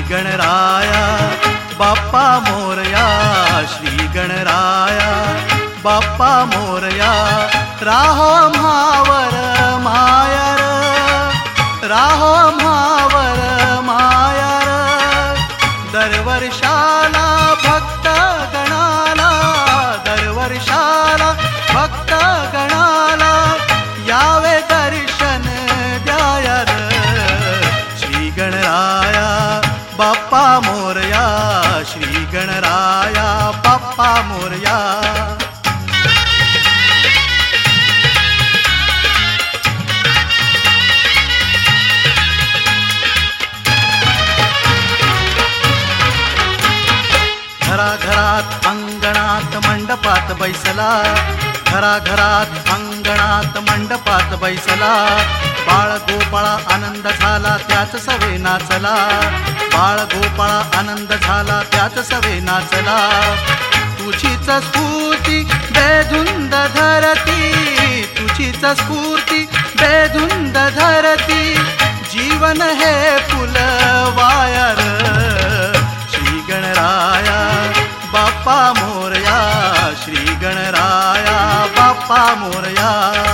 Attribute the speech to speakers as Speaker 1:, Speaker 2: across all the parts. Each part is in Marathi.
Speaker 1: गणराया बाप्पा मोरया, श्री गणराया बाप्पा मोरया. राहो म्हावर मायर, राहो म्हावर मायर. दरवर्षाला भक्त गणाला, दरवर्षाला भक्त गणाला यावे दर्शन द्यायर. श्री गणराया बाप्पा मोरया, श्री गणराया बाप्पा मोरया. घराघरात अंगणात मंडपात बैसला, घराघरात अंगणात मंडपात बैसला. बाळ गोपाळा आनंद झाला त्याच सवे नाचला, बाळ गोपाळा आनंद झाला त्याच सवे नाचला. तुझीच स्फूर्ती बेधुंद धरती, तुझीच स्फूर्ती बेधुंद धरती. जीवन हे फुलवायर. श्री गणराया बाप्पा मोरया, श्री गणराया बाप्पा मोरया.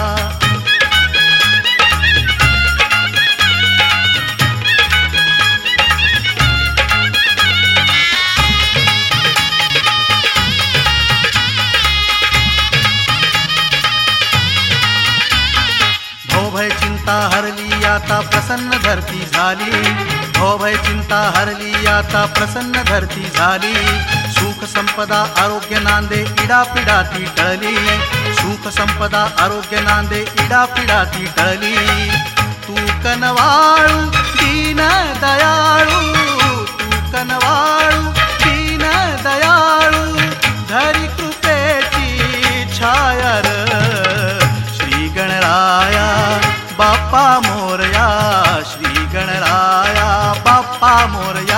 Speaker 1: भय चिंता हरली आता प्रसन्न धरती झाली, भय चिंता हरली आता प्रसन्न धरती झाली. सुख संपदा आरोग्य नांदे इडापिडा ती टळली, सुख संपदा आरोग्य नांदे इडापिडा ती टळली. तू कनवाळू दीन दयाळू, तू कनवाळू दीन दयाळू. धरी कृपेची छायर. श्री गणराया बाप्पा मोरया, श्री गणराया बाप्पा मोरया.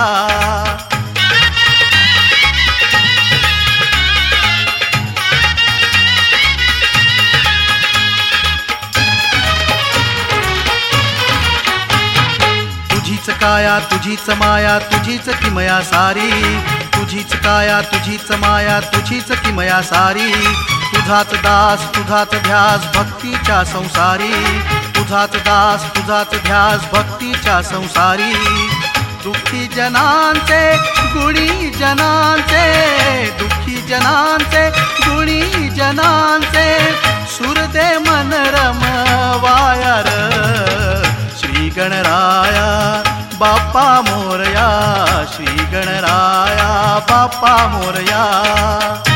Speaker 1: तुझीच काया तुझीच माया तुझीच किमया सारी, तुझीच काया तुझीच माया तुझीच किमया सारी. तुझाच दास तुझाच ध्यास भक्तीच्या संसारी, तुझाच दास तुझाच ध्यास भक्तीच्या संसारी. दुःखी जनांचे गुणी जनांचे, दुःखी जनांचे गुणी जनांचे. सुरदे मन रमवायर. श्री गणराया बाप्पा मोरया, श्री गणराया बाप्पा मोरया.